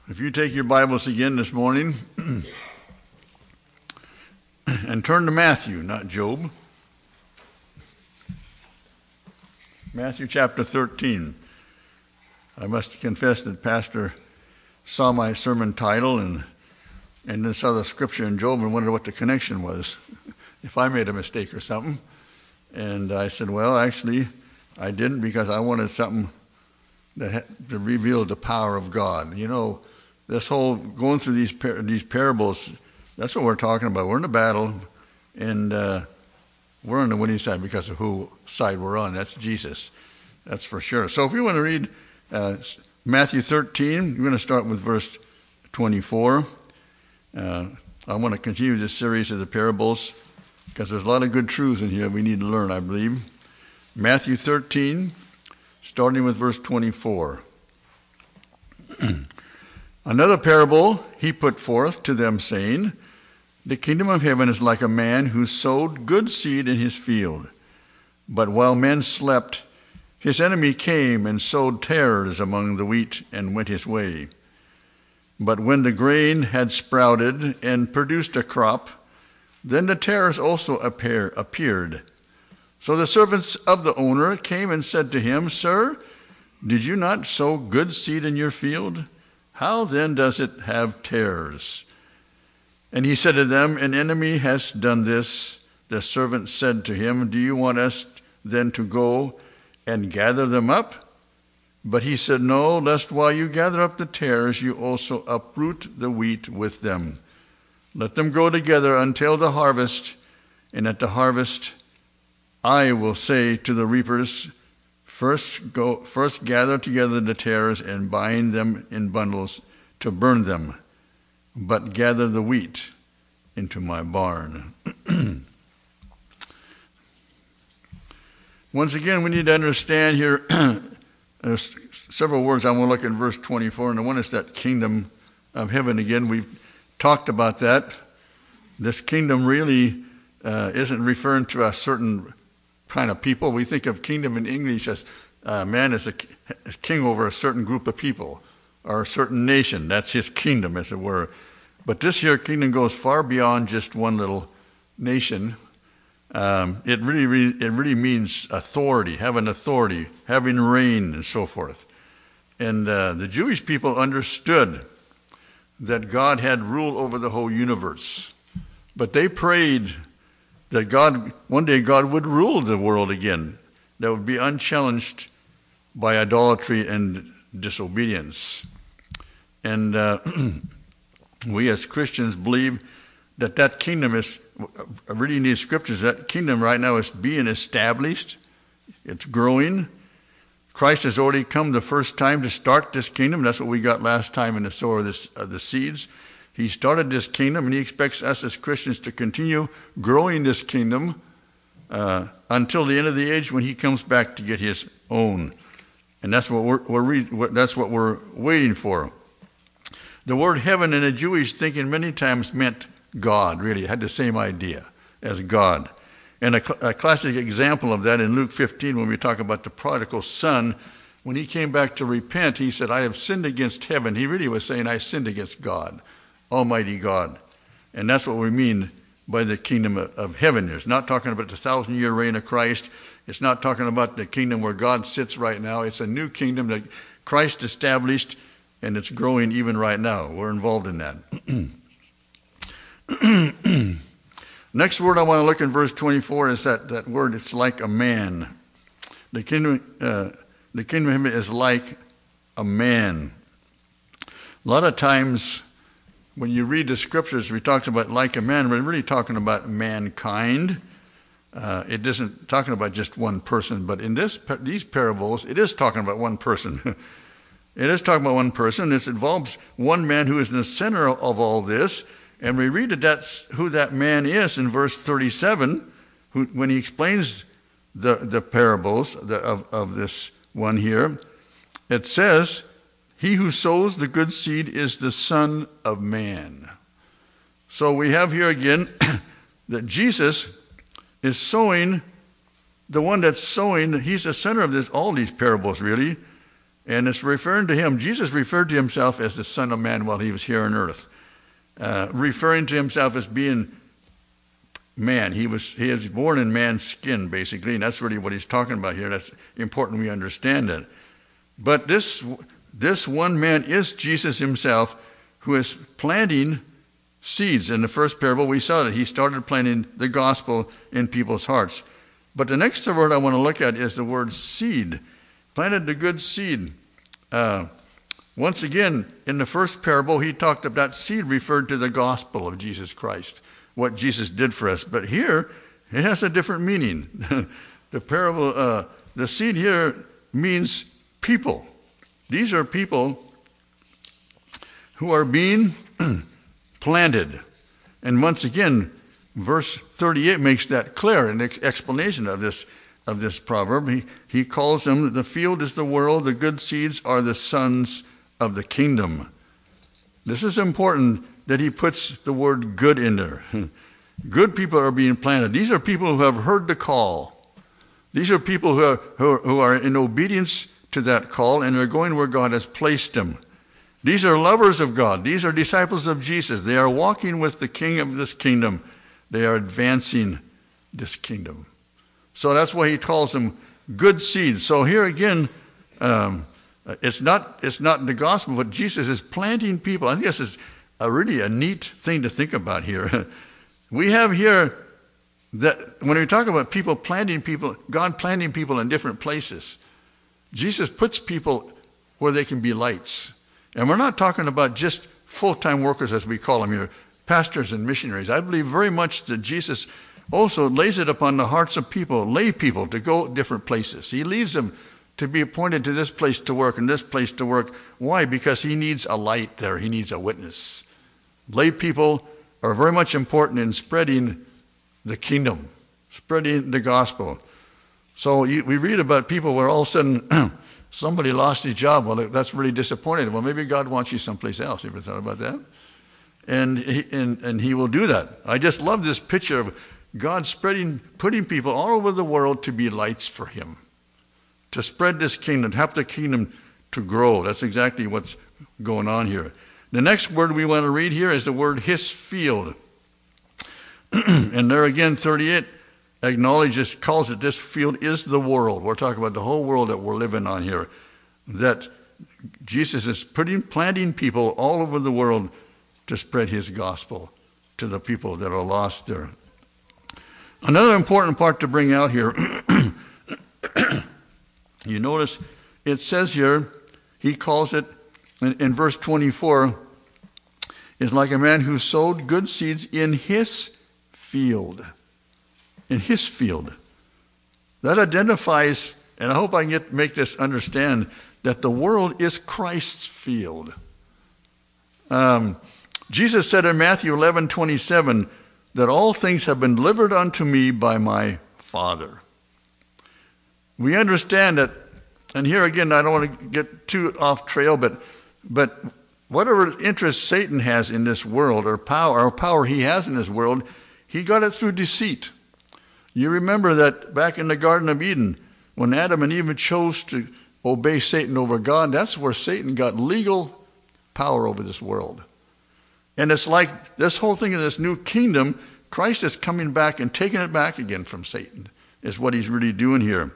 If you take your Bibles again this morning and turn to Matthew, not Job. Matthew chapter 13. I must confess that Pastor saw my sermon title and then saw the scripture in Job and wondered what the connection was, if I made a mistake or something. And I said, well, actually, I didn't, because I wanted something that revealed the power of God. You know, this whole going through these parables, that's what we're talking about. We're in a battle, and we're on the winning side because of whose side we're on. That's Jesus. That's for sure. So if you want to read Matthew 13, we're going to start with verse 24. I want to continue this series of the parables because there's a lot of good truths in here we need to learn, I believe. Matthew 13, starting with verse 24. Another parable he put forth to them, saying, The kingdom of heaven is like a man who sowed good seed in his field. But while men slept, his enemy came and sowed tares among the wheat and went his way. But when the grain had sprouted and produced a crop, then the tares also appeared. So the servants of the owner came and said to him, Sir, did you not sow good seed in your field? How then does it have tares? And he said to them, An enemy has done this. The servant said to him, Do you want us then to go and gather them up? But he said, No, lest while you gather up the tares, you also uproot the wheat with them. Let them grow together until the harvest, and at the harvest I will say to the reapers, First gather together the tares and bind them in bundles to burn them, but gather the wheat into my barn. Once again, we need to understand here, there's several words I want to look at in verse 24, and the one is that kingdom of heaven. Again, we've talked about that. This kingdom really isn't referring to a certain kind of people. We think of kingdom in English as man is a king over a certain group of people or a certain nation. That's his kingdom, as it were. But this here kingdom goes far beyond just one little nation. It really means authority, having reign, and so forth. And the Jewish people understood that God had rule over the whole universe. But they prayed that one day God would rule the world again, that would be unchallenged by idolatry and disobedience. And we as Christians believe that kingdom is, reading these scriptures, that kingdom right now is being established. It's growing. Christ has already come the first time to start this kingdom. That's what we got last time in the sower of the seeds. He started this kingdom, and he expects us as Christians to continue growing this kingdom until the end of the age when he comes back to get his own. And that's what we're waiting for. The word heaven in a Jewish thinking many times meant God, really. It had the same idea as God. And a classic example of that in Luke 15, when we talk about the prodigal son, when he came back to repent, he said, I have sinned against heaven. He really was saying, I sinned against God, Almighty God. And that's what we mean by the kingdom of heaven. It's not talking about the 1,000-year reign of Christ. It's not talking about the kingdom where God sits right now. It's a new kingdom that Christ established, and it's growing even right now. We're involved in that. Next word I want to look in verse 24 is that word, it's like a man. The kingdom of heaven is like a man. A lot of times when you read the scriptures, we talk about like a man, we're really talking about mankind. It isn't talking about just one person, but in these parables, it is talking about one person. It is talking about one person. It involves one man who is in the center of all this. And we read that that's who that man is in verse 37, when he explains the parables of this one here. It says, He who sows the good seed is the Son of Man. So we have here again that Jesus is sowing, the one that's sowing, he's the center of all these parables really. And it's referring to him. Jesus referred to himself as the Son of Man while he was here on earth, referring to himself as being man. He is born in man's skin, basically, and that's really what he's talking about here. That's important we understand that. But this one man is Jesus himself, who is planting seeds. In the first parable, we saw that he started planting the gospel in people's hearts. But the next word I want to look at is the word seed. Planted the good seed. Once again, in the first parable, he talked about seed referred to the gospel of Jesus Christ, what Jesus did for us. But here, it has a different meaning. The parable, the seed here means people. These are people who are being planted. And once again, verse 38 makes that clear in the explanation of this proverb. He calls them, the field is the world, the good seeds are the sons of the kingdom. This is important that he puts the word good in there. Good people are being planted. These are people who have heard the call. These are people who are in obedience to that call, and are going where God has placed them. These are lovers of God. These are disciples of Jesus. They are walking with the King of this kingdom. They are advancing this kingdom. So that's why he calls them good seeds. So here again, it's not the gospel, but Jesus is planting people. I think this is really a neat thing to think about here. We have here that when we talk about people planting people, God planting people in different places, Jesus puts people where they can be lights. And we're not talking about just full-time workers, as we call them here, pastors and missionaries. I believe very much that Jesus also lays it upon the hearts of people, lay people, to go different places. He leads them to be appointed to this place to work and this place to work. Why? Because he needs a light there. He needs a witness. Lay people are very much important in spreading the kingdom, spreading the gospel. So we read about people where all of a sudden somebody lost his job. Well, that's really disappointing. Well, maybe God wants you someplace else. You ever thought about that? And he will do that. I just love this picture of God putting people all over the world to be lights for him, to spread this kingdom, help the kingdom to grow. That's exactly what's going on here. The next word we want to read here is the word his field. And there again, 38 calls it this field is the world. We're talking about the whole world that we're living on here. That Jesus is planting people all over the world to spread his gospel to the people that are lost there. Another important part to bring out here, you notice it says here, he calls it, in verse 24, is like a man who sowed good seeds in his field. In his field. That identifies, and I hope I can make this understand, that the world is Christ's field. Jesus said in Matthew 11:27 that all things have been delivered unto me by my Father. We understand that, and here again, I don't want to get too off trail, but whatever interest Satan has in this world, or power he has in this world, he got it through deceit. You remember that back in the Garden of Eden, when Adam and Eve chose to obey Satan over God, that's where Satan got legal power over this world. And it's like this whole thing in this new kingdom, Christ is coming back and taking it back again from Satan, is what he's really doing here.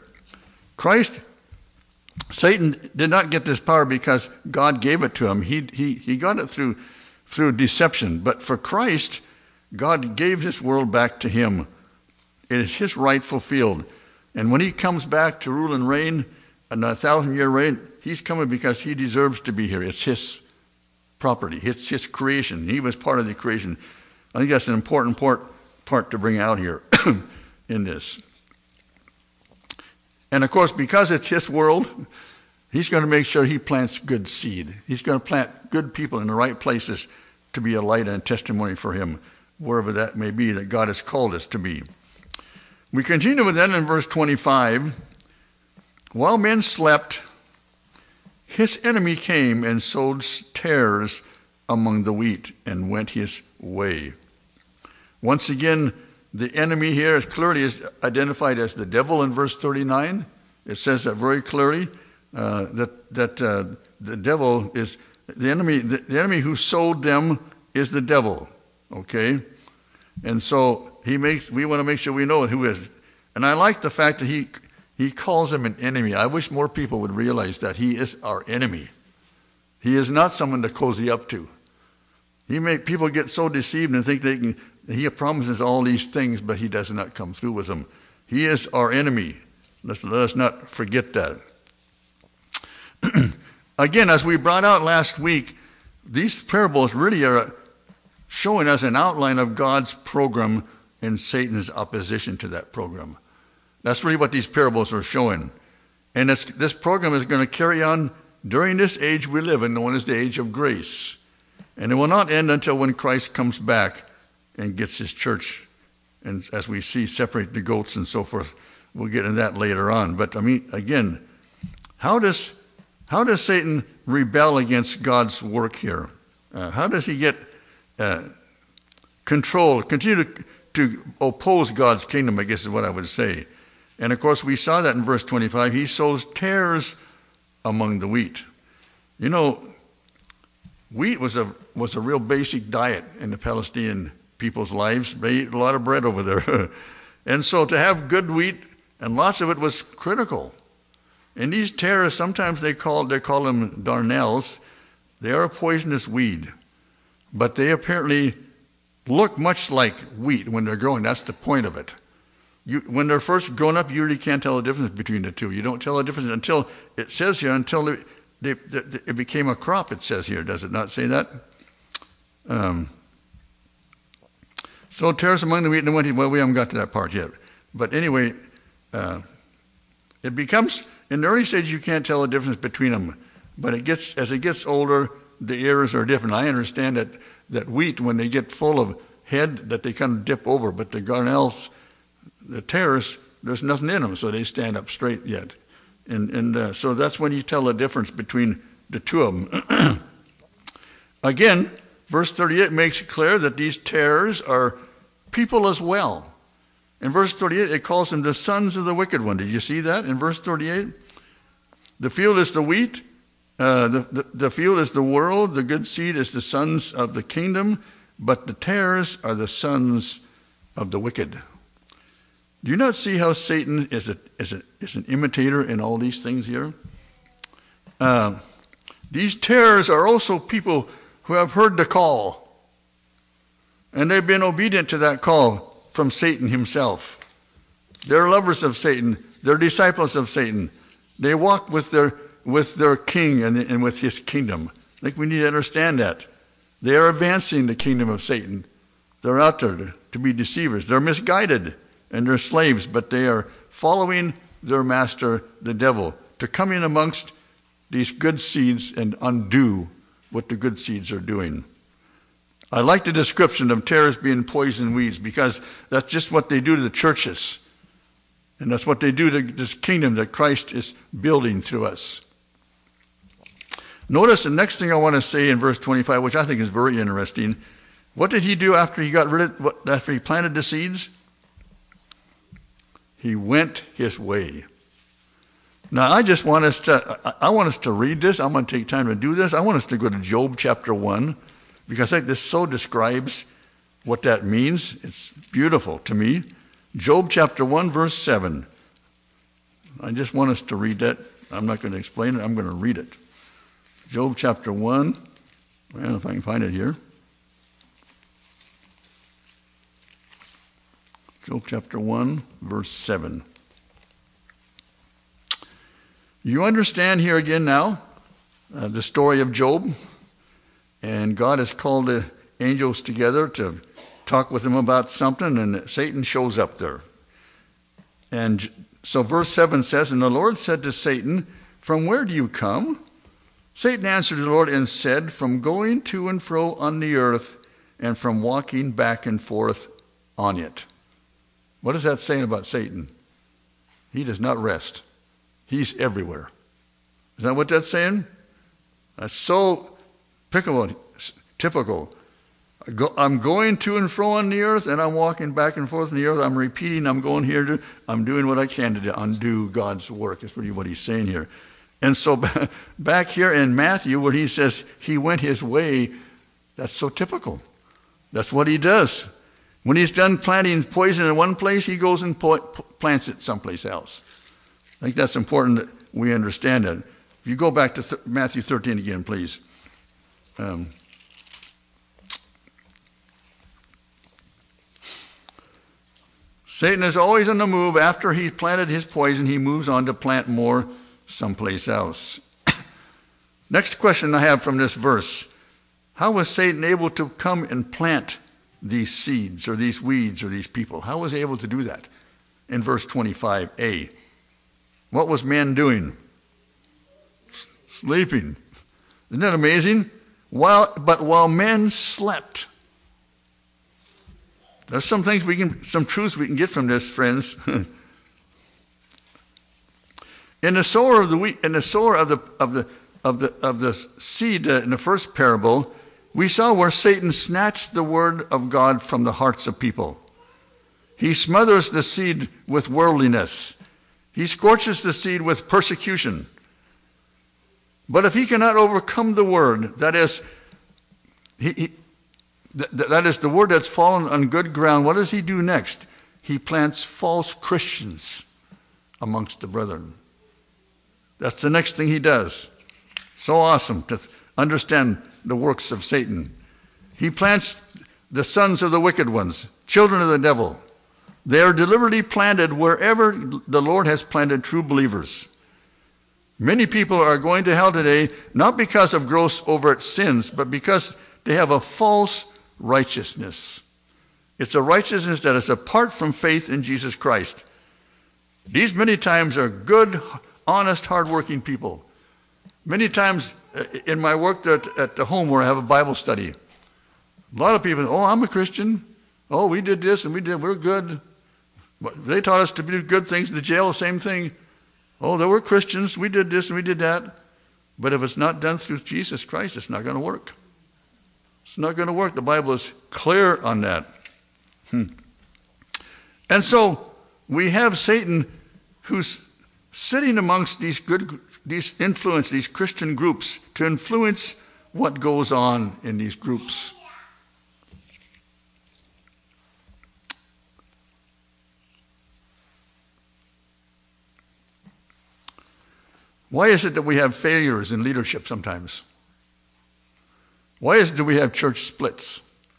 Satan did not get this power because God gave it to him. He got it through deception. But for Christ, God gave this world back to him. It is his rightful field. And when he comes back to rule and reign, a 1,000-year reign, he's coming because he deserves to be here. It's his property. It's his creation. He was part of the creation. I think that's an important part to bring out here in this. And of course, because it's his world, he's going to make sure he plants good seed. He's going to plant good people in the right places to be a light and a testimony for him, wherever that may be that God has called us to be. We continue with that in verse 25. While men slept, his enemy came and sowed tares among the wheat and went his way. Once again, the enemy here is clearly identified as the devil in verse 39. It says that very clearly. the devil is the enemy. The enemy who sold them is the devil. Okay, and so we want to make sure we know who is. And I like the fact that he calls him an enemy. I wish more people would realize that he is our enemy. He is not someone to cozy up to. People get so deceived and think he promises all these things, but he does not come through with them. He is our enemy. Let us not forget that. Again, as we brought out last week, these parables really are showing us an outline of God's program and Satan's opposition to that program. That's really what these parables are showing. And this program is going to carry on during this age we live in, known as the age of grace. And it will not end until when Christ comes back and gets his church. And as we see, separate the goats and so forth. We'll get into that later on. But I mean, again, how does Satan rebel against God's work here? How does he get continue to oppose God's kingdom, I guess is what I would say. And of course, we saw that in verse 25. He sows tares among the wheat. You know, wheat was a real basic diet in the Palestinian people's lives. They ate a lot of bread over there. And so to have good wheat, and lots of it, was critical. And these tares, sometimes they call them darnels. They are a poisonous weed. But they apparently look much like wheat when they're growing. That's the point of it. When they're first grown up, you really can't tell the difference between the two. You don't tell the difference until, it says here, until it became a crop, it says here. Does it not say that? So tares among the wheat, and well, we haven't got to that part yet. But anyway, it becomes, in the early stage, you can't tell the difference between them. But as it gets older, the ears are different. I understand that wheat, when they get full of head, that they kind of dip over. But the darnels, the tares, there's nothing in them, so they stand up straight yet. And so that's when you tell the difference between the two of them. Again, verse 38 makes it clear that these tares are people as well. In verse 38, it calls them the sons of the wicked one. Did you see that in verse 38? The field is the wheat. The field is the world. The good seed is the sons of the kingdom. But the tares are the sons of the wicked. Do you not see how Satan is an imitator in all these things here? These tares are also people who have heard the call. And they've been obedient to that call from Satan himself. They're lovers of Satan. They're disciples of Satan. They walk with their king and with his kingdom. I think we need to understand that. They are advancing the kingdom of Satan. They're out there to be deceivers. They're misguided and they're slaves, but they are following their master, the devil, to come in amongst these good seeds and undo what the good seeds are doing. I like the description of tares being poison weeds because that's just what they do to the churches. And that's what they do to this kingdom that Christ is building through us. Notice the next thing I want to say in verse 25, which I think is very interesting. What did he do after he after he planted the seeds? He went his way. Now, I want us to read this. I'm going to take time to do this. I want us to go to Job chapter 1, because I think this so describes what that means. It's beautiful to me. Job chapter 1, verse 7. I just want us to read that. I'm not going to explain it. I'm going to read it. Job chapter 1. Well, if I can find it here. Job chapter 1, verse 7. You understand here again now the story of Job. And God has called the angels together to talk with him about something, and Satan shows up there. And so verse 7 says, and the Lord said to Satan, from where do you come? Satan answered the Lord and said, from going to and fro on the earth, and from walking back and forth on it. What is that saying about Satan? He does not rest. He's everywhere. Is that what that's saying? That's so typical. I'm going to and fro on the earth, and I'm walking back and forth on the earth. I'm repeating, I'm going here I'm doing what I can to undo God's work. That's really what he's saying here. And so back here in Matthew, where he says he went his way, that's so typical. That's what he does. When he's done planting poison in one place, he goes and plants it someplace else. I think that's important that we understand that. If you go back to Matthew 13 again, please. Satan is always on the move. After he's planted his poison, he moves on to plant more someplace else. Next question I have from this verse. How was Satan able to come and plant these seeds or these weeds or these people? How was he able to do that? In verse 25a. What was man doing? Sleeping. Isn't that amazing? But while men slept. There's some things some truths we can get from this, friends. In the sower of the wheat, in the sower of the seed in the first parable, we saw where Satan snatched the word of God from the hearts of people. He smothers the seed with worldliness. He scorches the seed with persecution. But if he cannot overcome the word, that is the word that's fallen on good ground, what does he do next? He plants false Christians amongst the brethren. That's the next thing he does. So awesome to understand the works of Satan. He plants the sons of the wicked ones, children of the devil. They are deliberately planted wherever the Lord has planted true believers. Many people are going to hell today, not because of gross overt sins, but because they have a false righteousness. It's a righteousness that is apart from faith in Jesus Christ. These many times are good, honest, hardworking people. Many times in my work at the home where I have a Bible study, a lot of people, oh, I'm a Christian. Oh, we did this and we're good. They taught us to do good things in the jail, same thing. Oh, they were Christians. We did this and we did that. But if it's not done through Jesus Christ, it's not going to work. It's not going to work. The Bible is clear on that. And so we have Satan who's sitting amongst these Christian groups to influence what goes on in these groups. Why is it that we have failures in leadership sometimes? Why is it that we have church splits?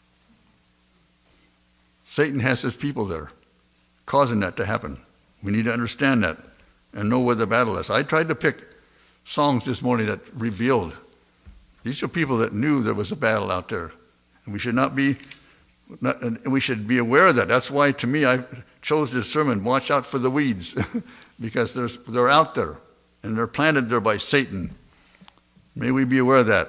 Satan has his people there, causing that to happen. We need to understand that and know where the battle is. I tried to pick songs this morning that revealed. These are people that knew there was a battle out there. And we should be aware of that. That's why, to me, I chose this sermon, watch out for the weeds, because they're out there, and they're planted there by Satan. May we be aware of that.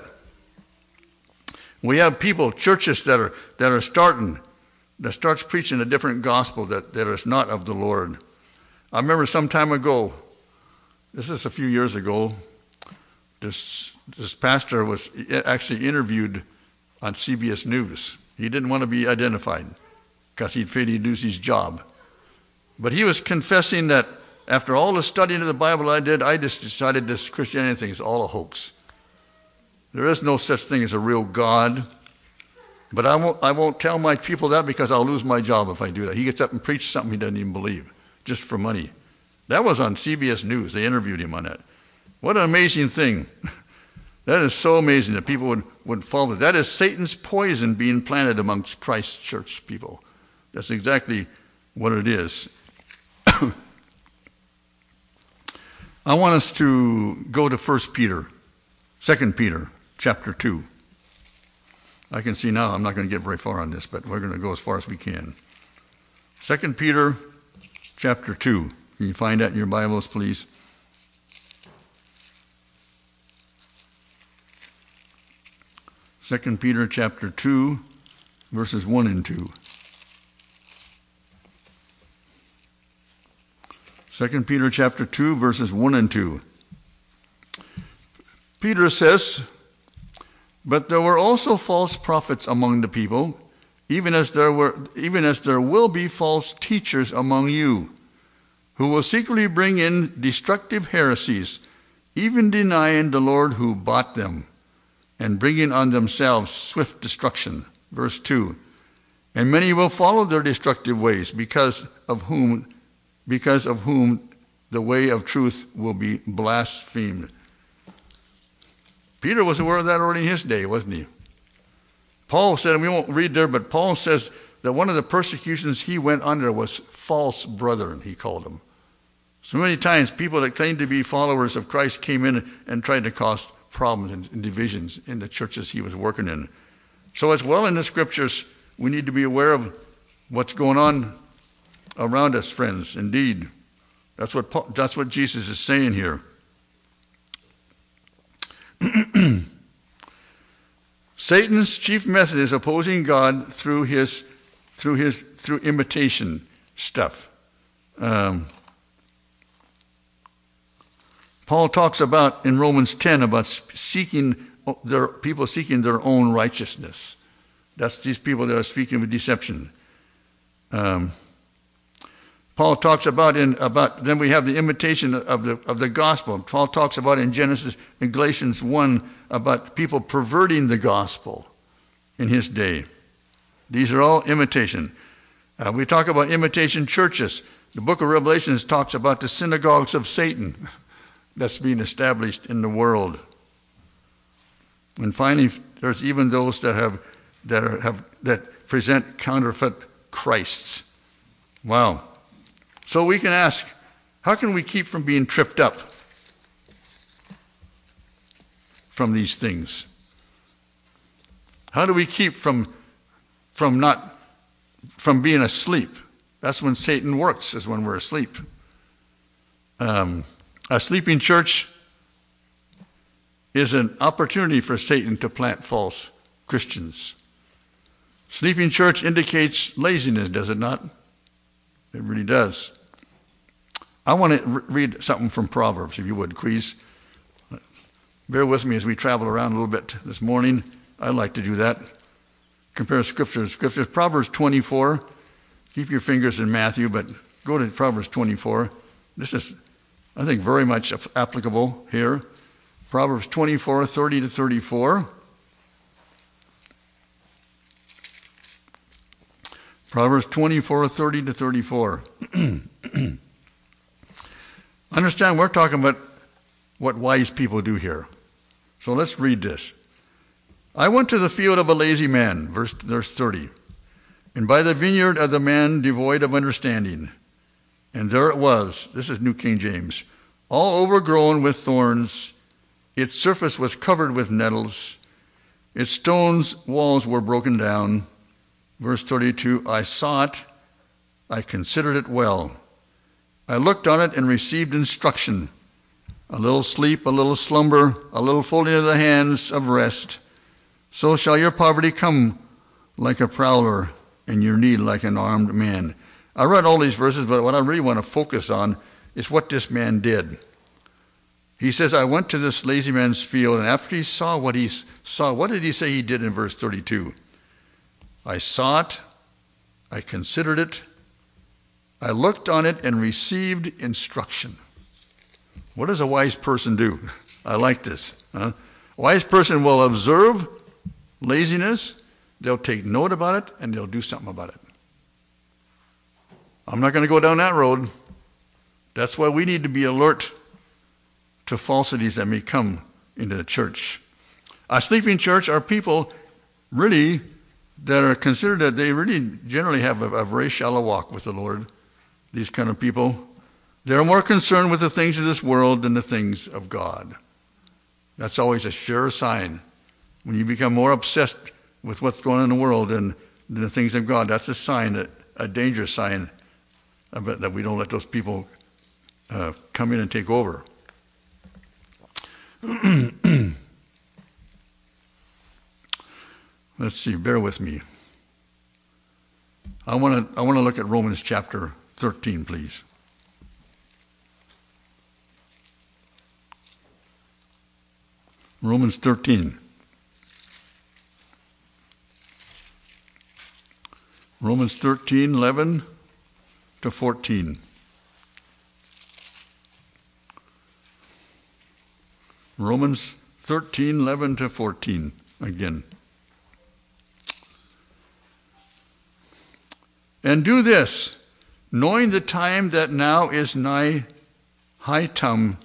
We have people, churches that are starts preaching a different gospel that is not of the Lord. I remember some time ago, this is a few years ago, this pastor was actually interviewed on CBS News. He didn't want to be identified because he'd feared he'd lose his job. But he was confessing that after all the studying of the Bible I did, I just decided this Christianity thing is all a hoax. There is no such thing as a real God. But I won't tell my people that because I'll lose my job if I do that. He gets up and preaches something he doesn't even believe, just for money. That was on CBS News. They interviewed him on that. What an amazing thing. That is so amazing that people would follow that. That is Satan's poison being planted amongst Christ's church people. That's exactly what it is. I want us to go to 2 Peter, chapter 2. I can see now I'm not going to get very far on this, but we're going to go as far as we can. 2 Peter, chapter 2. Can you find that in your Bibles, please? Second Peter chapter 2, verses 1 and 2. 2 Peter chapter 2, verses 1 and 2. Peter says, "But there were also false prophets among the people, even as there will be false teachers among you, who will secretly bring in destructive heresies, even denying the Lord who bought them, and bringing on themselves swift destruction. Verse 2, and many will follow their destructive ways, because of whom the way of truth will be blasphemed. Peter was aware of that already in his day, wasn't he? Paul said, and we won't read there, but Paul says that one of the persecutions he went under was false brethren, he called them. So many times people that claimed to be followers of Christ came in and tried to cause problems and divisions in the churches he was working in. So as well in the scriptures, we need to be aware of what's going on around us, friends. Indeed, that's what Jesus is saying here. Satan's chief method is opposing God through imitation stuff. Paul talks about in Romans 10 about people seeking their own righteousness. That's these people that are speaking of deception. Paul talks about then we have the imitation of the gospel. Paul talks about in Galatians 1 about people perverting the gospel in his day. These are all imitation. We talk about imitation churches. The book of Revelation talks about the synagogues of Satan that's being established in the world. And finally, there's even those that present counterfeit Christs. Wow. So we can ask, how can we keep from being tripped up from these things? How do we keep from being asleep? That's when Satan works, is when we're asleep. A sleeping church is an opportunity for Satan to plant false Christians. Sleeping church indicates laziness, does it not? It really does. I want to read something from Proverbs, if you would, please. Bear with me as we travel around a little bit this morning. I like to do that. Compare scriptures. Proverbs 24. Keep your fingers in Matthew, but go to Proverbs 24. This is, I think, very much applicable here. Proverbs 24, 30 to 34. Proverbs 24, 30 to 34. Understand, we're talking about what wise people do here. So let's read this. I went to the field of a lazy man, verse 30, and by the vineyard of the man devoid of understanding. And there it was, this is New King James, all overgrown with thorns. Its surface was covered with nettles. Its stones walls were broken down. Verse 32, I saw it, I considered it well. I looked on it and received instruction. A little sleep, a little slumber, a little folding of the hands of rest. So shall your poverty come like a prowler, and your need like an armed man. I read all these verses, but what I really want to focus on is what this man did. He says, I went to this lazy man's field, and after he saw what he saw, what did he say he did in verse 32? I saw it, I considered it, I looked on it and received instruction. What does a wise person do? I like this. A wise person will observe laziness, they'll take note about it, and they'll do something about it. I'm not going to go down that road. That's why we need to be alert to falsities that may come into the church. A sleeping church are people really that are considered that they really generally have a very shallow walk with the Lord. These kind of people, they're more concerned with the things of this world than the things of God. That's always a sure sign. When you become more obsessed with what's going on in the world than the things of God, that's a sign, a dangerous sign that we don't let those people come in and take over. Let's see, bear with me. I want to look at Romans chapter 13, please. Romans 13. Romans 13, 11 to 14. Romans 13, 11 to 14 again. And do this, knowing the time that now is nigh, high time,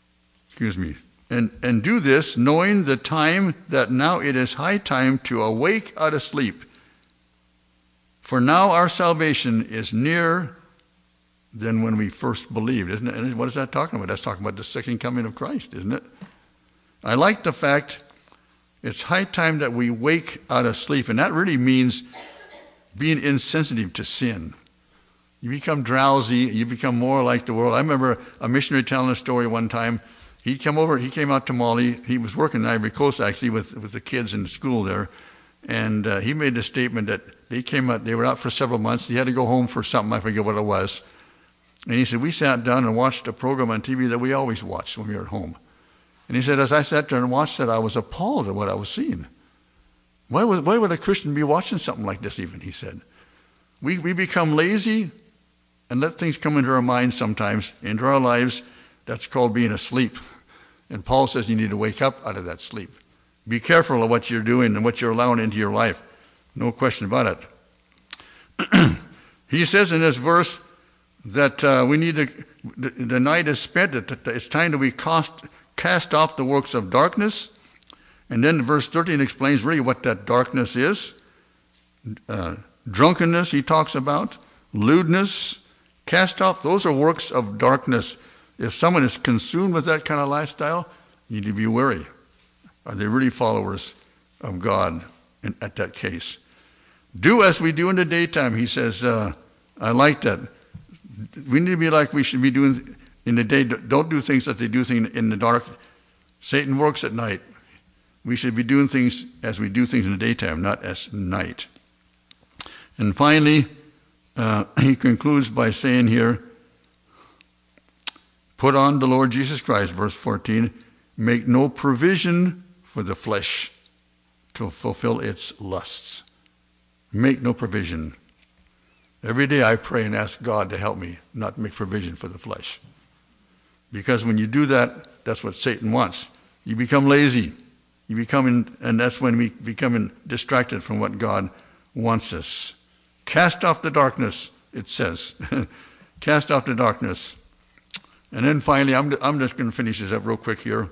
and do this, knowing the time that now it is high time to awake out of sleep. For now our salvation is nearer than when we first believed, isn't it? And what is that talking about? That's talking about the second coming of Christ, isn't it? I like the fact it's high time that we wake out of sleep, and that really means being insensitive to sin. You become drowsy, you become more like the world. I remember a missionary telling a story one time. He came out to Mali. He was working in Ivory Coast, actually, with the kids in the school there. And he made the statement that they were out for several months. He had to go home for something, I forget what it was. And he said, we sat down and watched a program on TV that we always watched when we were at home. And he said, as I sat there and watched it, I was appalled at what I was seeing. Why would a Christian be watching something like this even, he said. We become lazy and let things come into our minds sometimes, into our lives. That's called being asleep. And Paul says you need to wake up out of that sleep. Be careful of what you're doing and what you're allowing into your life. No question about it. He says in this verse that the night is spent, that it's time that we cast off the works of darkness. And then verse 13 explains really what that darkness is. Drunkenness, he talks about. Lewdness. Cast off, those are works of darkness. If someone is consumed with that kind of lifestyle, you need to be wary. Are they really followers of God at that case? Do as we do in the daytime, he says. I like that. We need to be like we should be doing in the day. Don't do things that they do in the dark. Satan works at night. We should be doing things as we do things in the daytime, not as night. And finally, he concludes by saying here, put on the Lord Jesus Christ, verse 14, make no provision for the flesh to fulfill its lusts. Make no provision. Every day I pray and ask God to help me not make provision for the flesh. Because when you do that, that's what Satan wants. You become lazy. And that's when we become distracted from what God wants us. Cast off the darkness, it says. Cast off the darkness. And then finally, I'm just going to finish this up real quick here.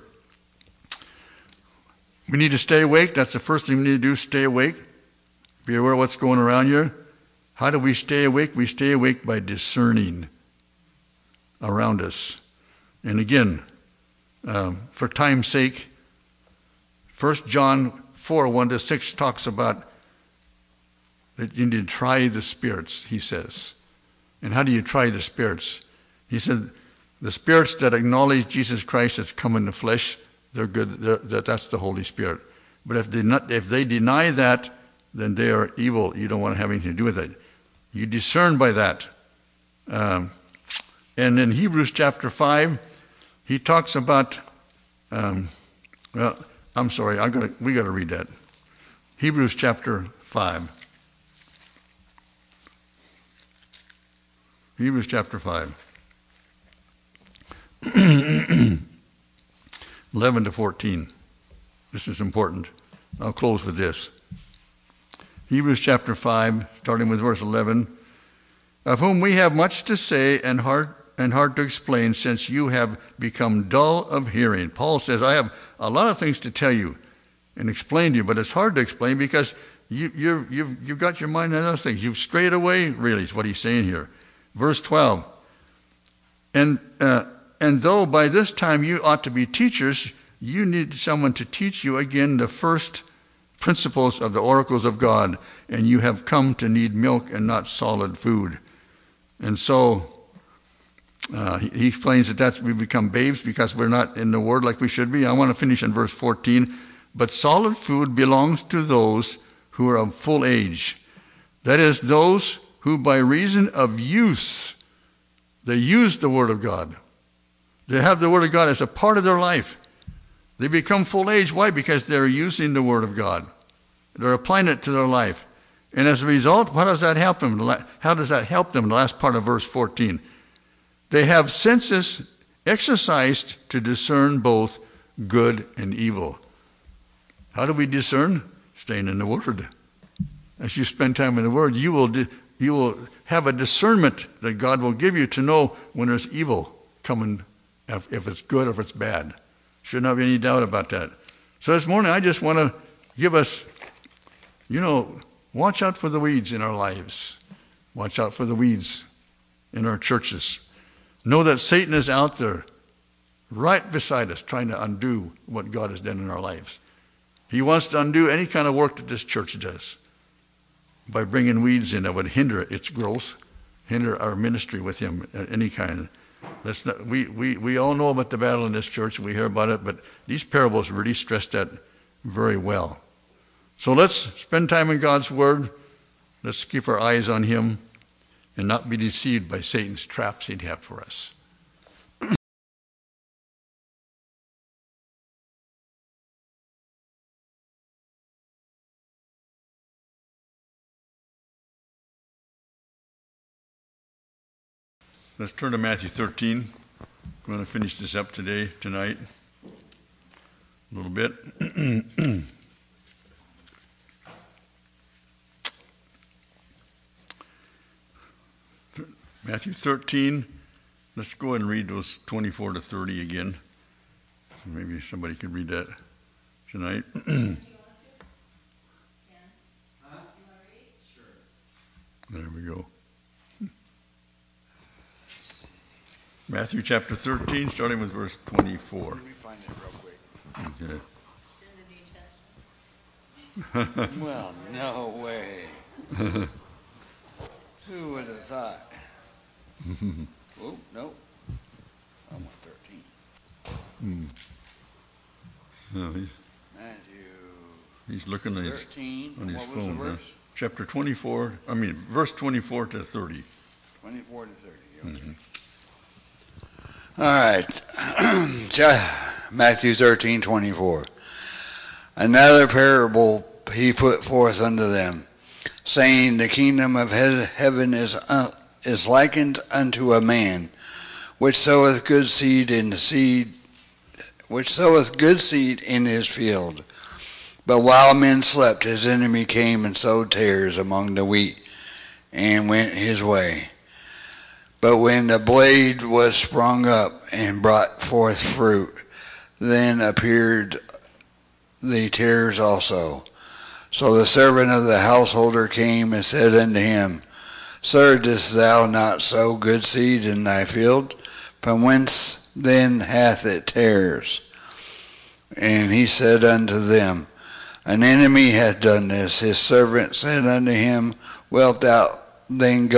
We need to stay awake. That's the first thing we need to do, stay awake. Be aware of what's going around here. How do we stay awake? We stay awake by discerning around us. And again, for time's sake, 1 John 4, 1-6 talks about that you need to try the spirits, he says. And how do you try the spirits? He said, the spirits that acknowledge Jesus Christ has come in the flesh, they're good. That's the Holy Spirit. But if they deny that, then they are evil. You don't want to have anything to do with it. You discern by that. And in Hebrews chapter 5, he talks about, I'm sorry, we got to read that. Hebrews chapter 5. Hebrews chapter 5. 11 to 14. This is important. I'll close with this. Hebrews chapter 5, starting with verse 11. Of whom we have much to say and hard to explain, since you have become dull of hearing. Paul says, I have a lot of things to tell you and explain to you, but it's hard to explain because you've got your mind on other things. You've strayed away, really, is what he's saying here. Verse 12. And though by this time you ought to be teachers, you need someone to teach you again the first principles of the oracles of God, and you have come to need milk and not solid food. And so he explains that we become babes because we're not in the Word like we should be. I want to finish in verse 14. But solid food belongs to those who are of full age. That is, those who by reason of use, they use the Word of God. They have the Word of God as a part of their life. They become full age. Why? Because they're using the Word of God. They're applying it to their life. And as a result, how does that help them? How does that help them? The last part of verse 14. They have senses exercised to discern both good and evil. How do we discern? Staying in the Word. As you spend time in the Word, you will have a discernment that God will give you to know when there's evil coming, if it's good or if it's bad. Shouldn't have any doubt about that. So this morning, I just want to give us, watch out for the weeds in our lives. Watch out for the weeds in our churches. Know that Satan is out there right beside us trying to undo what God has done in our lives. He wants to undo any kind of work that this church does by bringing weeds in that would hinder its growth, hinder our ministry with him at any kind. We all know about the battle in this church. We hear about it, but these parables really stress that very well. So let's spend time in God's Word. Let's keep our eyes on him and not be deceived by Satan's traps he'd have for us. Let's turn to Matthew 13. I'm going to finish this up tonight, a little bit. Matthew 13, let's go ahead and read those 24 to 30 again. So maybe somebody could read that tonight. There we go. Matthew chapter 13, starting with verse 24. Let me find it real quick. Okay. It's in the New Testament. Well, no way. Who would have thought? Oh, no. I'm on 13. No, Matthew he's looking at 13. on his What was phone. the verse? Chapter 24, verse 24 to 30. 24 to 30. Okay. All right. Matthew 13, 24. Another parable he put forth unto them, saying, the kingdom of heaven is likened unto a man, which soweth good seed in his field. But while men slept, his enemy came and sowed tares among the wheat, and went his way. But when the blade was sprung up and brought forth fruit, then appeared the tares also. So the servant of the householder came and said unto him, Sir, didst thou not sow good seed in thy field? From whence then hath it tares? And he said unto them, An enemy hath done this. His servant said unto him, Wilt thou then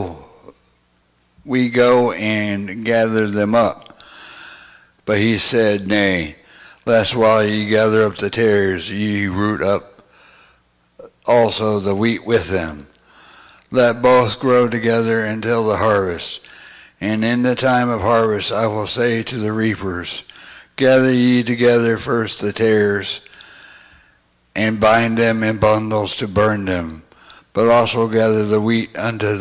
we go and gather them up? But he said, Nay, lest while ye gather up the tares, ye root up also the wheat with them. Let both grow together until the harvest. And in the time of harvest I will say to the reapers, Gather ye together first the tares, and bind them in bundles to burn them, but also gather the wheat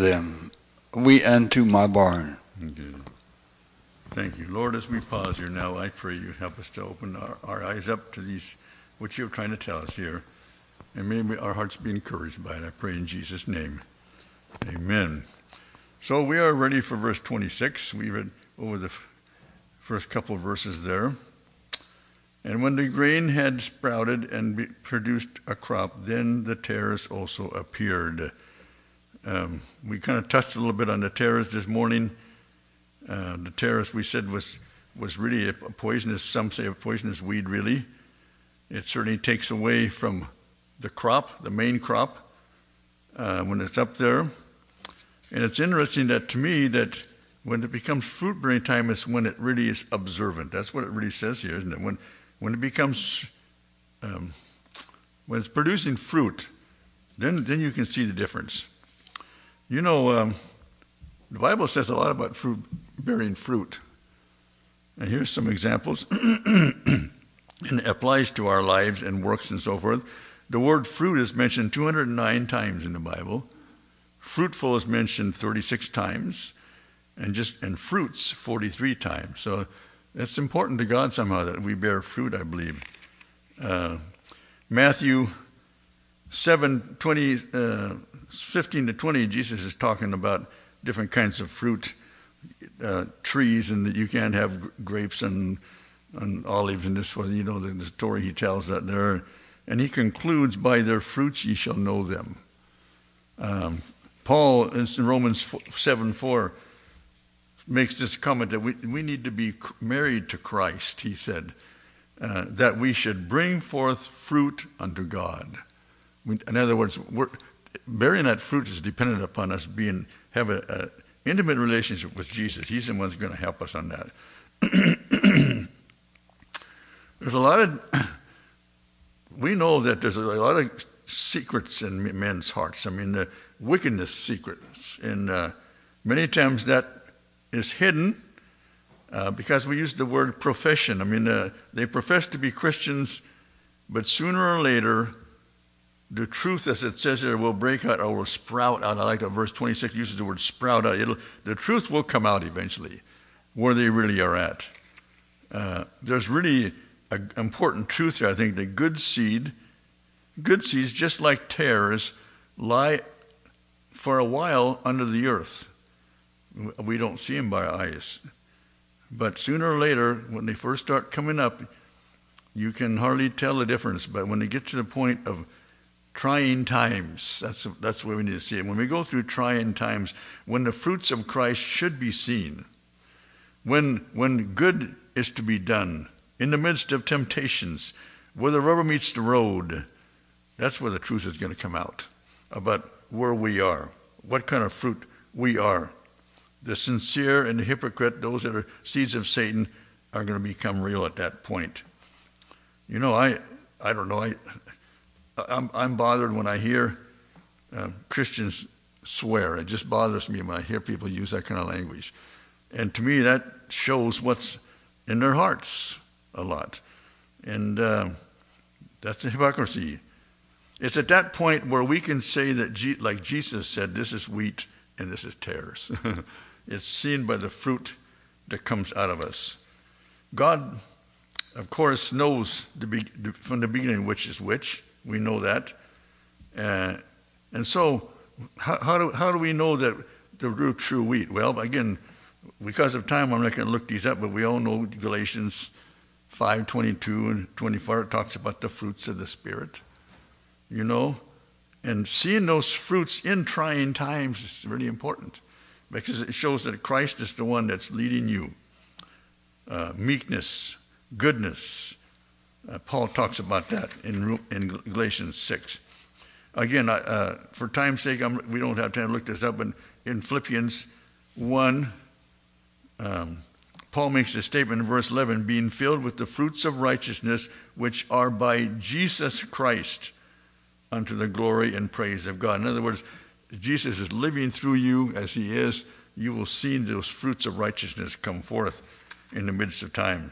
unto my barn. Good. Thank you. Lord, as we pause here now, I pray you help us to open our eyes up to these, what you're trying to tell us here. And may our hearts be encouraged by it. I pray in Jesus' name. Amen. So we are ready for verse 26. We read over the first couple of verses there. And when the grain had sprouted and produced a crop, then the tares also appeared. We kind of touched a little bit on the tares this morning. The tares, we said, was really a poisonous, some say a poisonous weed, really. It certainly takes away from the crop, the main crop, when it's up there. And it's interesting that, to me, that when it becomes fruit-bearing time is when it really is observant. That's what it really says here, isn't it? When it becomes, when it's producing fruit, then you can see the difference. You know, the Bible says a lot about bearing fruit. And here's some examples. And it applies to our lives and works and so forth. The word fruit is mentioned 209 times in the Bible. Fruitful is mentioned 36 times. And fruits 43 times. So It's important to God somehow that we bear fruit, I believe. Matthew 7:15 to 20, Jesus is talking about different kinds of fruit, trees, and that you can't have grapes and olives and this one. You know the story he tells that there. And he concludes, by their fruits ye shall know them. Paul in Romans 7:4 makes this comment that we need to be married to Christ, he said, that we should bring forth fruit unto God. In other words, bearing that fruit is dependent upon us have an intimate relationship with Jesus. He's the one who's going to help us on that. We know that there's a lot of secrets in men's hearts. I mean, the wickedness secrets. And many times that is hidden because we use the word profession. I mean, they profess to be Christians, but sooner or later, the truth, as it says there, will break out or will sprout out. I like that verse 26 uses the word sprout out. The truth will come out eventually, where they really are at. There's really an important truth here. I think the good seeds, just like tares, lie for a while under the earth. We don't see them by our eyes. But sooner or later, when they first start coming up, you can hardly tell the difference. But when they get to the point of trying times, that's where we need to see it. When we go through trying times, when the fruits of Christ should be seen, when good is to be done, in the midst of temptations, where the rubber meets the road, that's where the truth is going to come out about where we are, what kind of fruit we are. The sincere and the hypocrite, those that are seeds of Satan, are going to become real at that point. You know, I don't know. I'm bothered when I hear Christians swear. It just bothers me when I hear people use that kind of language. And to me, that shows what's in their hearts a lot. And that's the hypocrisy. It's at that point where we can say that, like Jesus said, this is wheat and this is tares. It's seen by the fruit that comes out of us. God, of course, knows from the beginning which is which. We know that. And so how do we know that the real true wheat? Well, again, because of time, I'm not going to look these up, but we all know Galatians 5:22 and 24, it talks about the fruits of the Spirit, you know. And seeing those fruits in trying times is really important because it shows that Christ is the one that's leading you. Meekness, goodness. Paul talks about that in Galatians 6. Again, for time's sake, we don't have time to look this up, but in Philippians 1, Paul makes a statement in verse 11, being filled with the fruits of righteousness, which are by Jesus Christ, unto the glory and praise of God. In other words, Jesus is living through you as he is. You will see those fruits of righteousness come forth in the midst of time.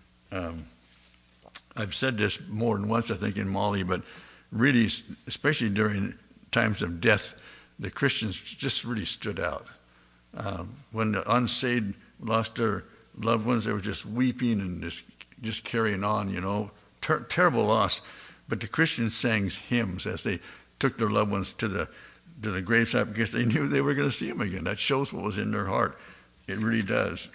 I've said this more than once, I think, in Mali, but really, especially during times of death, the Christians just really stood out. When the unsaved lost their loved ones, they were just weeping and just carrying on, you know. Terrible loss. But the Christians sang hymns as they took their loved ones to the gravesite because they knew they were going to see them again. That shows what was in their heart. It really does.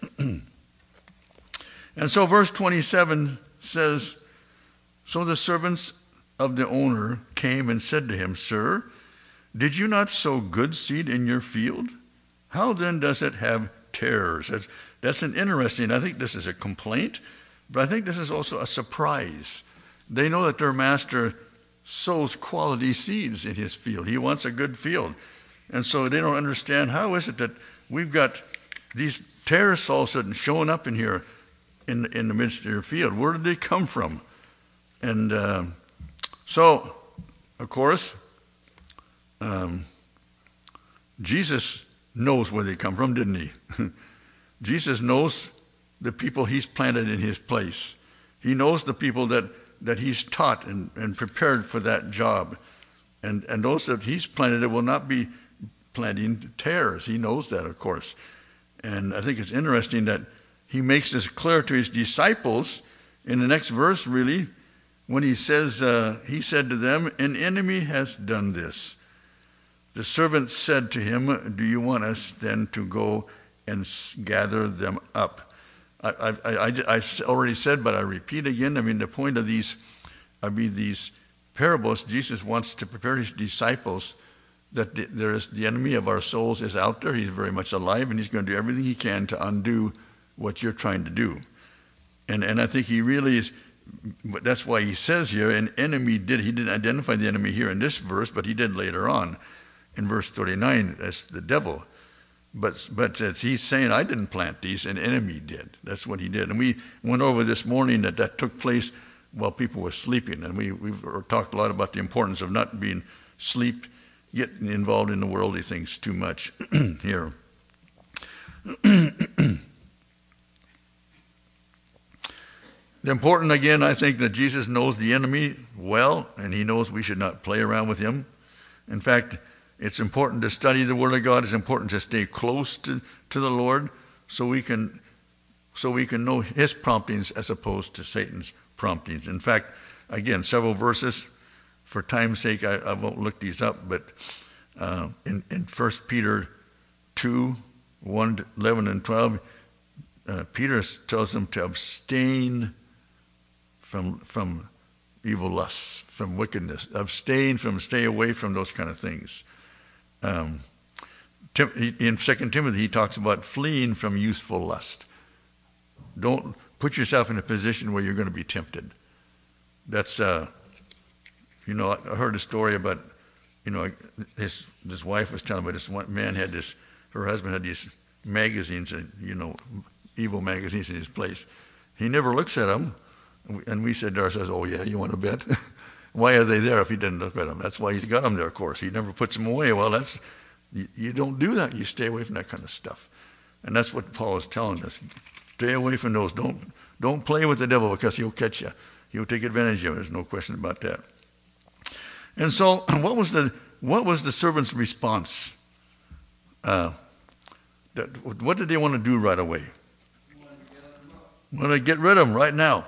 And so verse 27 says, so the servants of the owner came and said to him, Sir, did you not sow good seed in your field? How then does it have tares? That's an interesting, I think this is a complaint, but I think this is also a surprise. They know that their master sows quality seeds in his field. He wants a good field. And so they don't understand, how is it that we've got these tares all of a sudden showing up in here in the midst of your field? Where did they come from? And so, of course, Jesus knows where they come from, didn't he? Jesus knows the people he's planted in his place. He knows the people that he's taught and prepared for that job. And those that he's planted will not be planting tares. He knows that, of course. And I think it's interesting that he makes this clear to his disciples in the next verse, really, when he says, he said to them, an enemy has done this. The servant said to him, do you want us then to go and gather them up? I already said, but I repeat again. I mean, the point of these parables, Jesus wants to prepare his disciples that the enemy of our souls is out there. He's very much alive, and he's going to do everything he can to undo what you're trying to do. And I think he really is. That's why he says here, an enemy did. He didn't identify the enemy here in this verse, but he did later on in verse 39 as the devil. But as he's saying, I didn't plant these, an enemy did. That's what he did. And we went over this morning that took place while people were sleeping. And we've talked a lot about the importance of not getting involved in the worldly things too much here. The important, again, I think that Jesus knows the enemy well, and he knows we should not play around with him. In fact, it's important to study the Word of God. It's important to stay close to the Lord so we can know his promptings as opposed to Satan's promptings. In fact, again, several verses. For time's sake, I won't look these up, but in 1 Peter 2, 1, 11, and 12, Peter tells them to abstain from evil lusts, from wickedness. Stay away from those kind of things. In 2 Timothy, he talks about fleeing from useful lust. Don't put yourself in a position where you're going to be tempted. That's, I heard a story about, this wife was telling me this one man her husband had these magazines, evil magazines in his place. He never looks at them. And we said to ourselves, oh yeah, you want to bet? Why are they there if he didn't look at them? That's why he's got them there, of course. He never puts them away. Well, you don't do that. You stay away from that kind of stuff. And that's what Paul is telling us. Stay away from those. Don't play with the devil because he'll catch you. He'll take advantage of you. There's no question about that. And so what was the servant's response? What did they want to do right away? Want to get rid of them right now.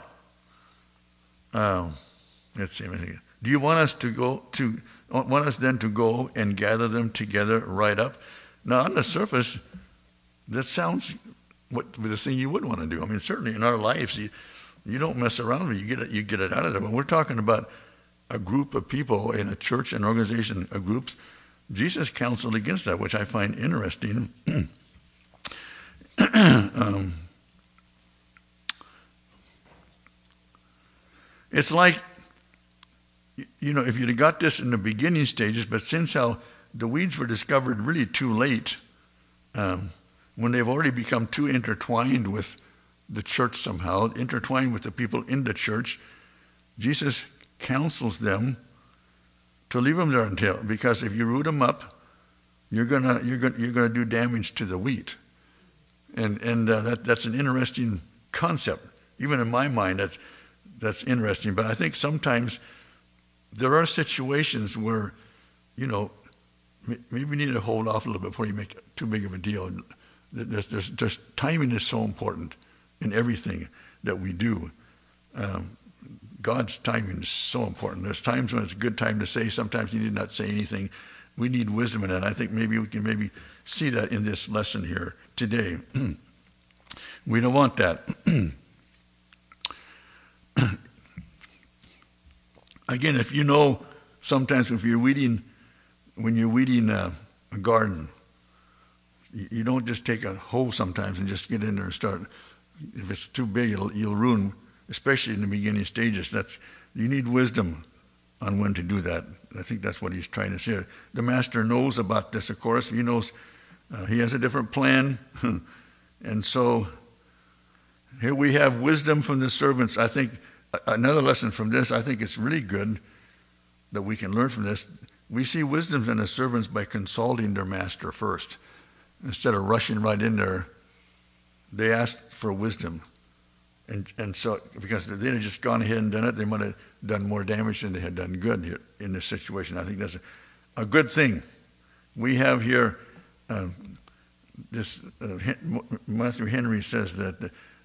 Let's see. Do you want us then to go and gather them together right up? Now, on the surface, that sounds what the thing you would want to do. I mean, certainly in our lives, you don't mess around with it. You get it out of there. But we're talking about a group of people in a church, an organization, a group. Jesus counseled against that, which I find interesting. It's like, if you'd have got this in the beginning stages, but since how the weeds were discovered really too late, when they've already become too intertwined with the church somehow, intertwined with the people in the church, Jesus counsels them to leave them there because if you root them up, you're gonna do damage to the wheat, and that's an interesting concept. Even in my mind, that's interesting. But I think sometimes there are situations where, maybe you need to hold off a little bit before you make too big of a deal. There's timing is so important in everything that we do. God's timing is so important. There's times when it's a good time to say. Sometimes you need not say anything. We need wisdom in that. I think maybe we can see that in this lesson here today. We don't want that. Again, if sometimes when you're weeding a garden, you don't just take a hoe sometimes and just get in there and start. If it's too big, you'll ruin, especially in the beginning stages. You need wisdom on when to do that. I think that's what he's trying to say. The master knows about this, of course. He knows he has a different plan. And so here we have wisdom from the servants. I think another lesson from this, I think it's really good that we can learn from this. We see wisdom in the servants by consulting their master first. Instead of rushing right in there, they asked for wisdom. And so, because if they'd have just gone ahead and done it, they might have done more damage than they had done good here in this situation. I think that's a good thing. We have here, Matthew Henry says that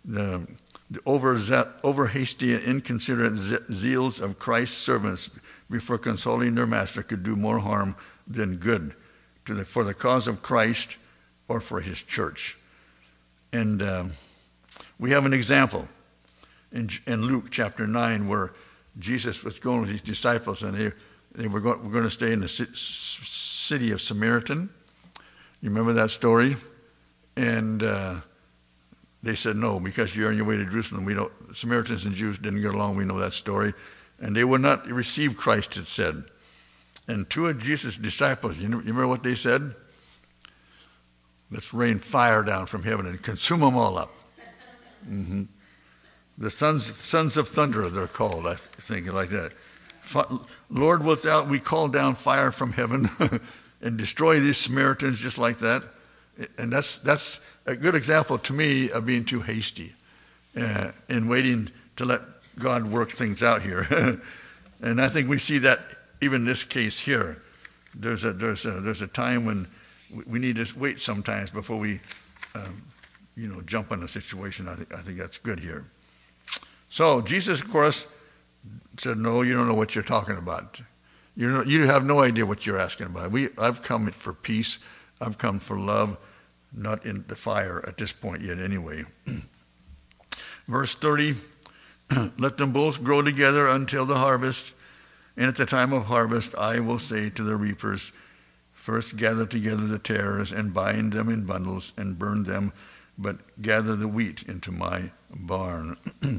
the over hasty and inconsiderate zeals of Christ's servants before consoling their master could do more harm than good for the cause of Christ or for his church. And we have an example in Luke chapter 9 where Jesus was going with his disciples, and they were going to stay in the city of Samaritan. You remember that story? And they said, no, because you're on your way to Jerusalem. Samaritans and Jews didn't get along. We know that story. And they would not receive Christ, it said. And two of Jesus' disciples, you remember what they said? Let's rain fire down from heaven and consume them all up. Mm-hmm. The sons of thunder, they're called, I think, like that. Lord, without we call down fire from heaven and destroy these Samaritans just like that. And that's a good example to me of being too hasty and waiting to let God work things out here. And I think we see that even in this case here. There's a time when we need to wait sometimes before we jump on a situation. I think that's good here. So Jesus, of course, said, no, you don't know what you're talking about. You have no idea what you're asking about. I've come for peace. I've come for love, not in the fire at this point yet anyway. Verse 30, let them both grow together until the harvest. And at the time of harvest, I will say to the reapers, first gather together the tares and bind them in bundles and burn them, but gather the wheat into my barn.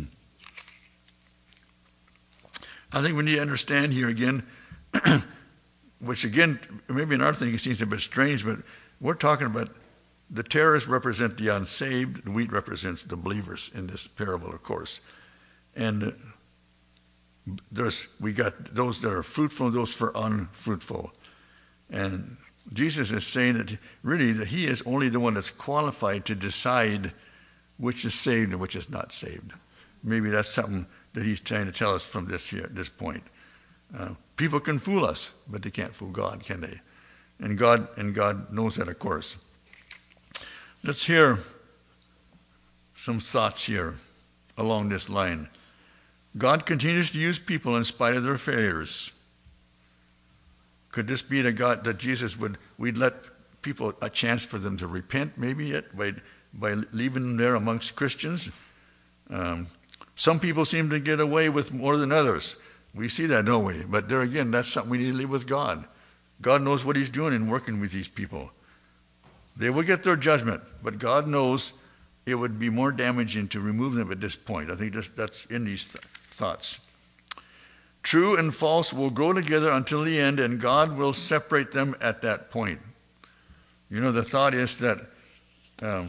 I think we need to understand here again, which again, maybe in our thinking seems a bit strange, but we're talking about the tares represent the unsaved, the wheat represents the believers in this parable, of course. And we got those that are fruitful, those for unfruitful. And Jesus is saying that really that he is only the one that's qualified to decide which is saved and which is not saved. Maybe that's something that he's trying to tell us from this point. People can fool us, but they can't fool God, can they? And God knows that, of course. Let's hear some thoughts here along this line. God continues to use people in spite of their failures. Could this be that Jesus we'd let people a chance for them to repent, maybe yet by leaving them there amongst Christians? Some people seem to get away with more than others. We see that, don't we? But there again, that's something we need to leave with God. God knows what he's doing in working with these people. They will get their judgment, but God knows it would be more damaging to remove them at this point. I think that's in these thoughts. True and false will grow together until the end, and God will separate them at that point. The thought is that I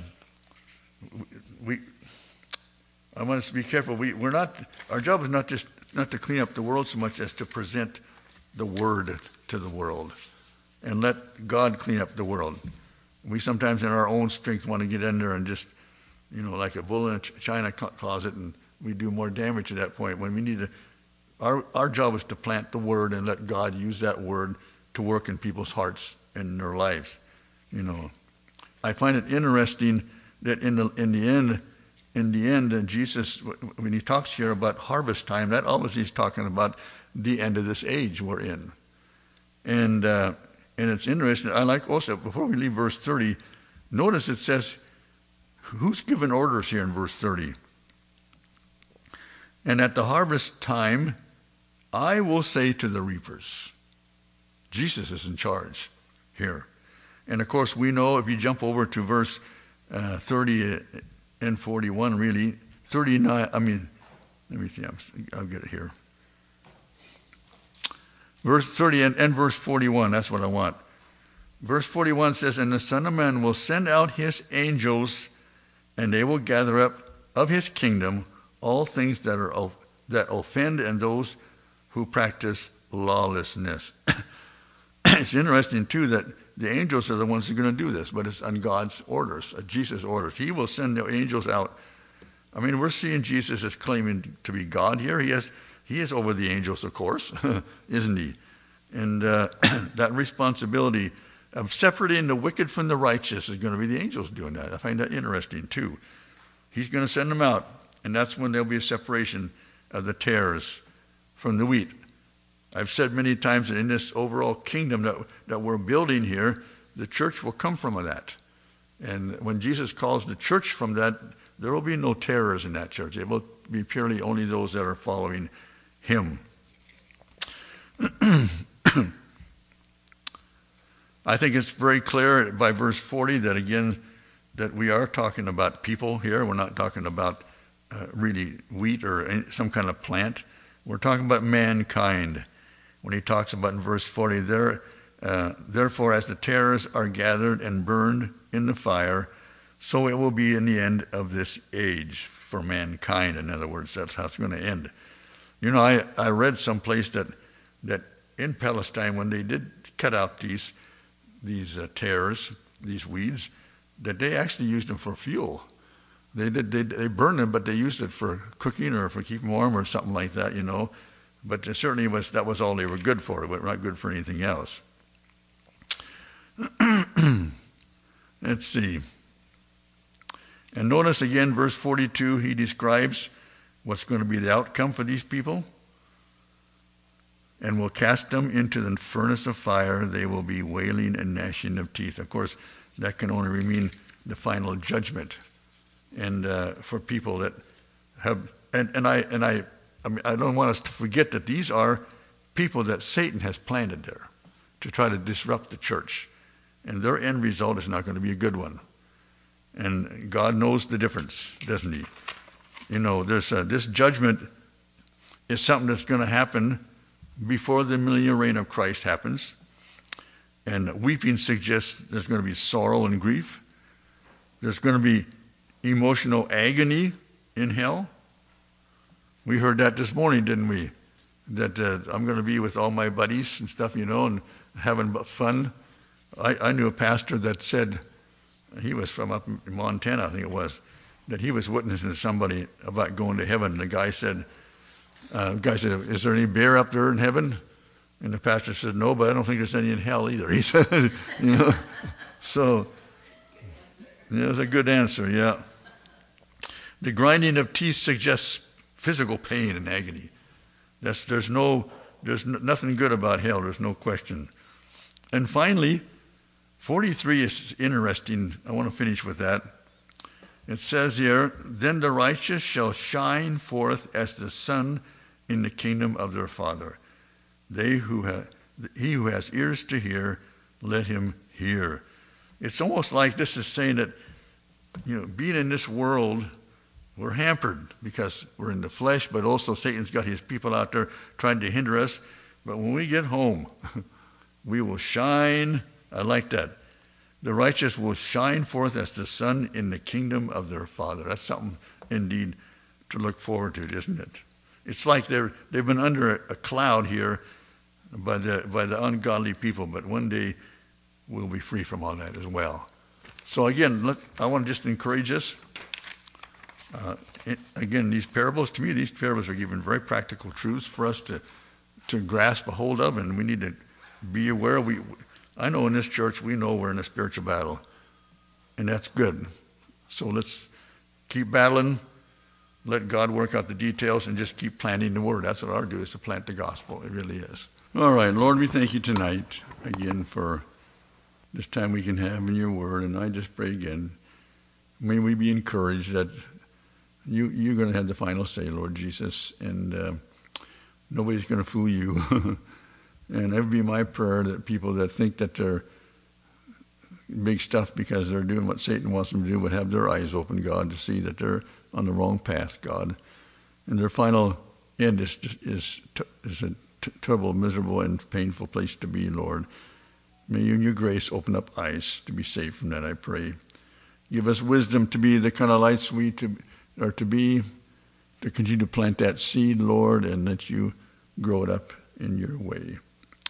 want us to be careful. Our job is not to clean up the world so much as to present the word to the world and let God clean up the world. We sometimes in our own strength want to get in there and just, like a bull in a china closet, and we do more damage at that point when we need to. Our job is to plant the word and let God use that word to work in people's hearts and in their lives. I find it interesting that in the end, Jesus, when he talks here about harvest time, that obviously he's talking about the end of this age we're in. And it's interesting. I like also, before we leave verse 30, notice it says, who's given orders here in verse 30? And at the harvest time, I will say to the reapers. Jesus is in charge here. And of course, we know if you jump over to verse 30 and 41, really, 39, let me see, I'll get it here. Verse 30 and verse 41, that's what I want. Verse 41 says, and the Son of Man will send out his angels, and they will gather up of his kingdom all things that offend and those who practice lawlessness. It's interesting, too, that the angels are the ones who are going to do this, but it's on God's orders, Jesus' orders. He will send the angels out. I mean, we're seeing Jesus as claiming to be God here. He is over the angels, of course, isn't he? And that responsibility of separating the wicked from the righteous is going to be the angels doing that. I find that interesting, too. He's going to send them out. And that's when there'll be a separation of the tares from the wheat. I've said many times that in this overall kingdom that we're building here, the church will come from that. And when Jesus calls the church from that, there will be no tares in that church. It will be purely only those that are following him. I think it's very clear by verse 40 that, again, that we are talking about people here. We're not talking about really wheat or some kind of plant. We're talking about mankind. When he talks about in verse 40, therefore as the tares are gathered and burned in the fire, so it will be in the end of this age for mankind. In other words, that's how it's going to end. You know, I read someplace that in Palestine, when they did cut out these tares, these weeds, that they actually used them for fuel. They burned them, but they used it for cooking or for keeping warm or something like that, you know. But certainly that was all they were good for. It was not good for anything else. Let's see. And notice again, verse 42, he describes what's going to be the outcome for these people. And will cast them into the furnace of fire. They will be wailing and gnashing of teeth. Of course, that can only mean the final judgment. And for people that have, I don't want us to forget that these are people that Satan has planted there to try to disrupt the church. And their end result is not going to be a good one. And God knows the difference, doesn't he? You know, there's this judgment is something that's going to happen before the millennial reign of Christ happens. And weeping suggests there's going to be sorrow and grief. There's going to be emotional agony in hell. We heard that this morning, didn't we? That I'm going to be with all my buddies and stuff, you know, and having fun. I knew a pastor that said, he was from up in Montana, I think it was, that he was witnessing to somebody about going to heaven. The guy said, is there any beer up there in heaven? And the pastor said, no, but I don't think there's any in hell either. He said, you know, so yeah, it was a good answer, yeah. The grinding of teeth suggests physical pain and agony. There's nothing good about hell. There's no question. And finally, 43 is interesting. I want to finish with that. It says here, then the righteous shall shine forth as the sun in the kingdom of their Father. He who has ears to hear, let him hear. It's almost like this is saying that, you know, being in this world, we're hampered because we're in the flesh, but also Satan's got his people out there trying to hinder us. But when we get home, we will shine. I like that. The righteous will shine forth as the sun in the kingdom of their Father. That's something indeed to look forward to, isn't it? It's like they've been under a cloud here by the ungodly people, but one day we'll be free from all that as well. So again, I want to just encourage us. Again, these parables are giving very practical truths for us to grasp a hold of, and we need to be aware. I know in this church we know we're in a spiritual battle, and that's good. So let's keep battling, let God work out the details, and just keep planting the word. That's what our duty is, to plant the gospel. It really is. All right, Lord, we thank you tonight again for this time we can have in your word, and I just pray again, may we be encouraged that you're going to have the final say, Lord Jesus, and nobody's going to fool you. And that would be my prayer, that people that think that they're big stuff because they're doing what Satan wants them to do would have their eyes open, God, to see that they're on the wrong path, God. And their final end is a terrible, miserable, and painful place to be, Lord. May you in your grace open up eyes to be saved from that, I pray. Give us wisdom to be the kind of lights we are to be, to continue to plant that seed, Lord, and let you grow it up in your way.